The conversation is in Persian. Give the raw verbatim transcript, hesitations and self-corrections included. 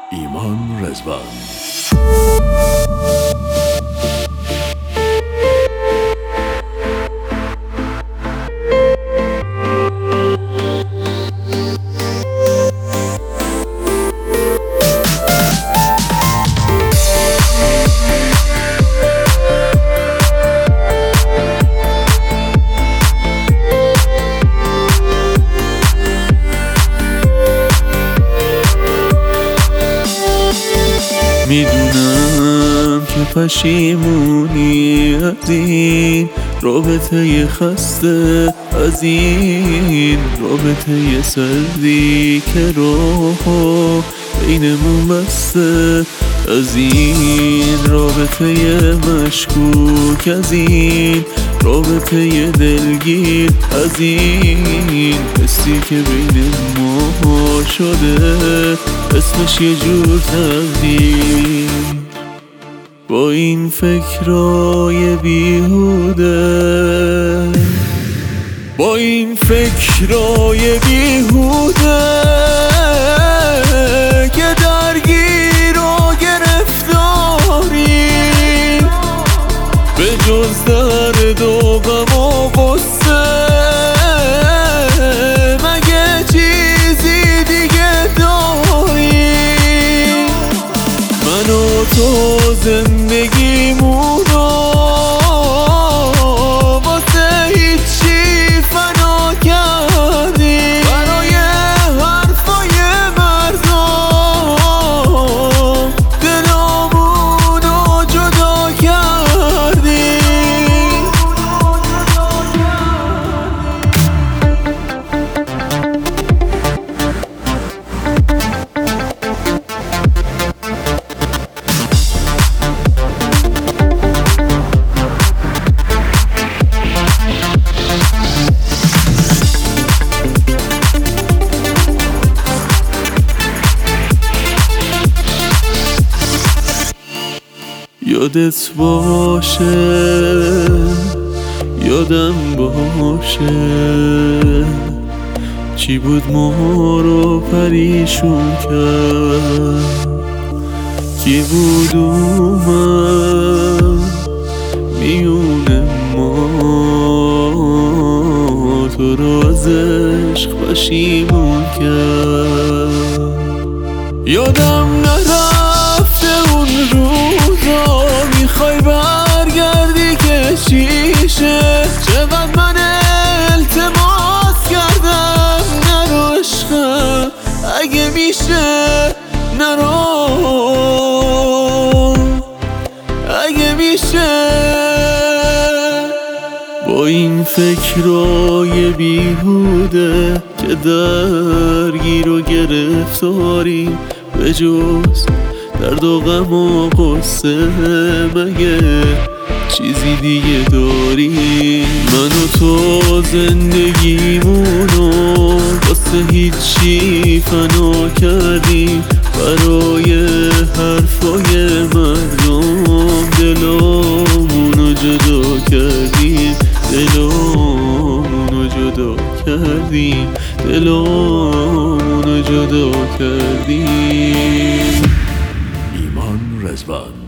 ایمان رضوان. میدونم که پشیمونی از این رابطه خسته، از این رابطه سردی که راهو بینمون بسته، از این رابطه مشکوک، از این رابطه دلگیر، از این حسی که بین ما شده اسمش یه جور تقدیر. با این فکرای بیهوده، با این فکرای بیهوده که درگیر و گرفتاری، به جز درد و غم و غصه مگه چیزی دیگه داری؟ من و تو زندگیمونو واسه هیچی فنا کردیم، برای حرفای مردم دلامونو جدا کردیم. یادت باشه، یادم باشه چی بود ما رو پریشون کرد، کی بود اومد میونه ما تو رو از عشق پشیمون کرد. یادم نرفته اون روزا، میخوای برگردی که چیشه، چقدر من التماس کردم نرو عشقم اگه میشه، نرو اگه میشه. با این فکرای بیهوده که درگیر و گرفتاری، به جز درد و غم و غصه مگه چیزی دیگه داری؟ من و تو زندگیمونو واسه هیچی فنا کردیم، برای حرفای مردم دلامونو جدا کردیم، دلامونو جدا کردیم، دلامونو جدا کردیم. ایمان رضوان.